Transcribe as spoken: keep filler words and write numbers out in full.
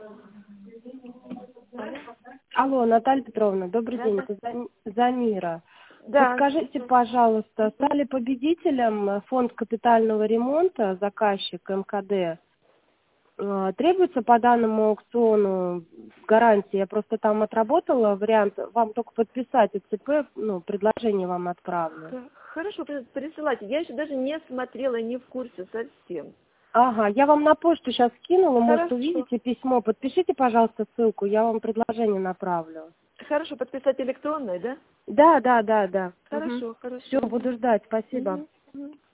Алло, Наталья Петровна, добрый Да, день, да. это Зам- Замира. Да. Подскажите, пожалуйста, стали победителем фонд капитального ремонта, заказчик эм ка дэ. Э, Требуется по данному аукциону гарантия? Я просто там отработала вариант, вам только подписать и цэ пэ, ну, предложение вам отправлю. Х- Хорошо, при- присылайте. Я еще даже не смотрела, не в курсе совсем. Ага, я вам на почту сейчас скинула, может, Хорошо. увидите письмо. Подпишите, пожалуйста, ссылку, я вам предложение направлю. Хорошо, подписать электронной, да? Да, да, да, да. Хорошо, Все, хорошо. буду ждать, спасибо. Мгм, мгм.